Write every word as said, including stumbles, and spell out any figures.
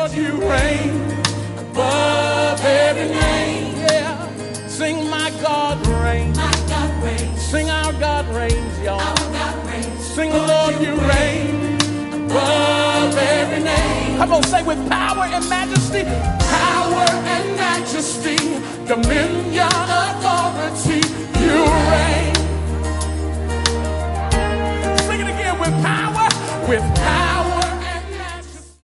Lord, you reign above every name. Yeah. Sing, my God reigns. My God reigns. Sing, our God reigns, y'all. Our God reigns. Sing, Lord, you reign above every name. Come on, say with power and majesty. Power and majesty, dominion, authority.